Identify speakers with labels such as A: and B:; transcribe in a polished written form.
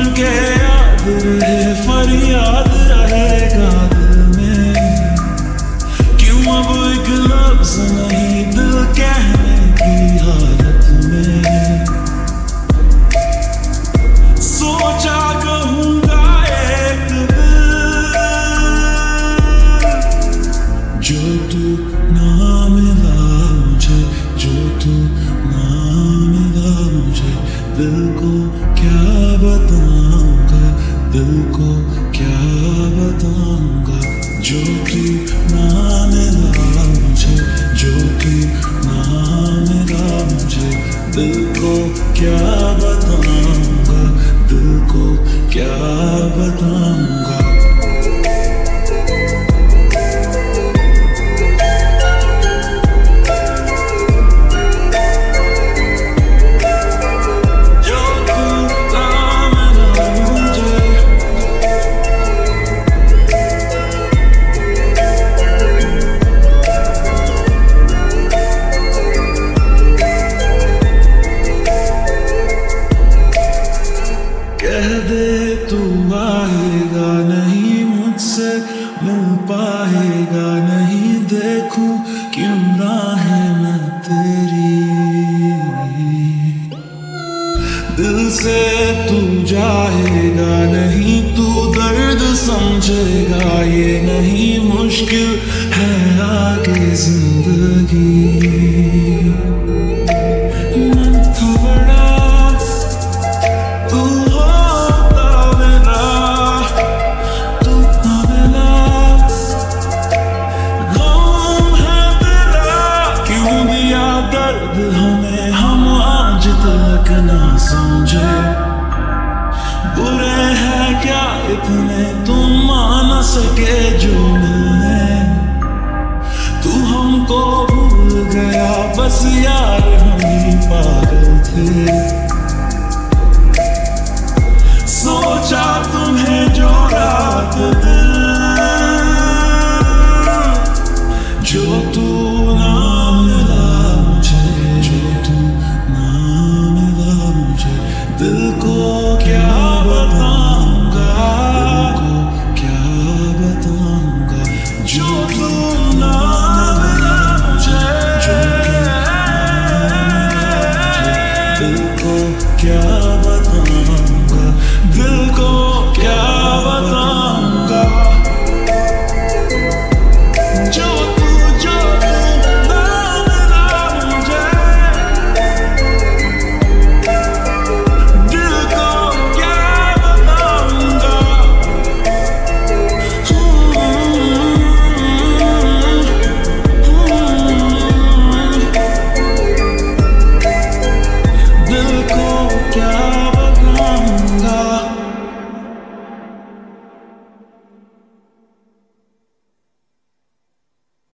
A: के याद रहे, फरियाद रहेगा दिल में। क्यों अब एक लफ्ज नहीं दिल कहने की हालत में। सोचा कहूँगा एक दिल, जो तू ना मिला मुझे, जो तू ना मिला मुझे। दिल को क्या बताऊंगा, दिल को क्या बताऊंगा। जो तू ना मिला मुझे, जो तू ना मिला मुझे। दिल को क्या बताऊंगा, दिल को क्या बताऊंगा। कह दे तू आएगा नहीं, मुझसे मिल पाएगा नहीं। देखूं क्यों राहें मैं तेरी, दिल से तू जाएगा नहीं। तू दर्द समझेगा ये नहीं, मुश्किल है आगे जिंदगी। मन था बड़ा दर्द हमें, हम आज तक ना समझे। बुरे हैं क्या इतने तुम मान सके जो मिलने। तू हमको भूल गया बस यार, हम ही पागल थे।